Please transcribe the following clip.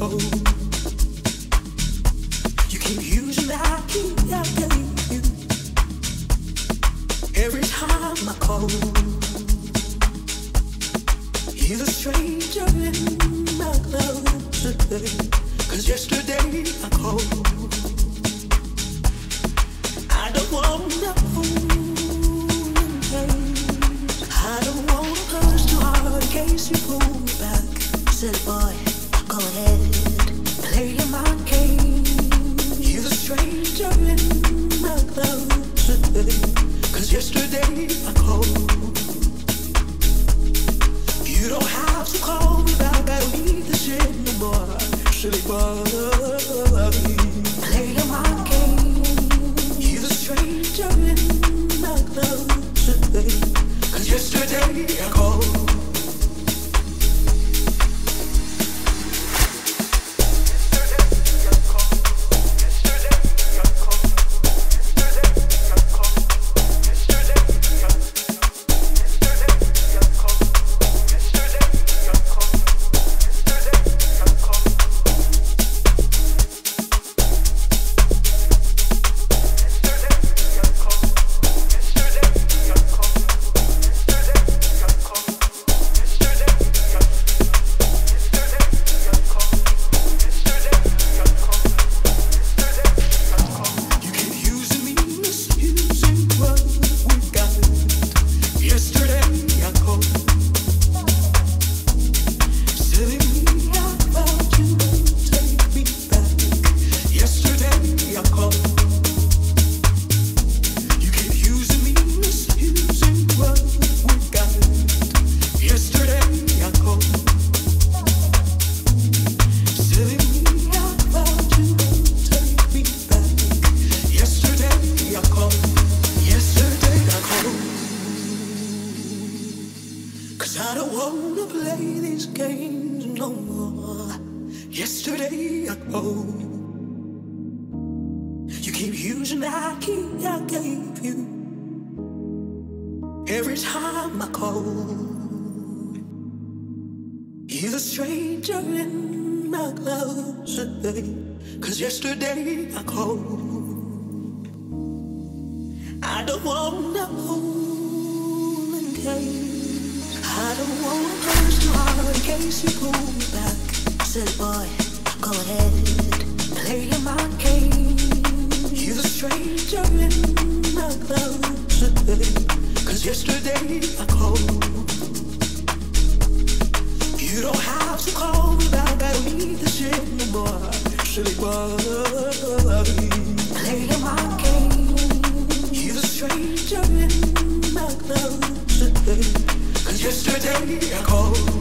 cold. You keep using that key I gave you. Every time I call, you're the stranger in my closet. 'Cause yesterday I called. I don't wanna I don't wanna push too hard in case you pull me back. Silly boy, go ahead, play your mind game. You're the stranger in my closet. 'Cause yesterday I called. You don't have to call me back, I don't need this shit no more. Silly boy, play your mind game. You're the stranger in my closet. 'Cause yesterday I called. Cause yesterday I called. I don't wanna hold in case. I don't wanna push too hard in case you pull me back. Silly boy, go ahead, play your mind game. You're the stranger in my closet. 'Cause yesterday I called. You don't have to call me back, I don't need this shit no more. Silly boy, play your mind game. You're the stranger in my closet. 'Cause yesterday I called.